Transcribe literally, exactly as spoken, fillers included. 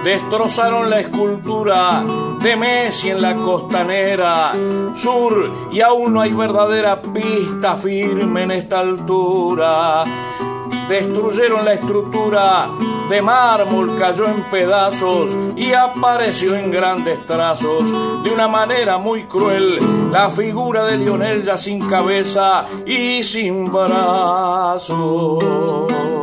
Destrozaron la escultura de Messi en la costanera sur y aún no hay verdadera pista firme en esta altura. Destruyeron la estructura de mármol, cayó en pedazos y apareció en grandes trazos de una manera muy cruel la figura de Lionel ya sin cabeza y sin brazos.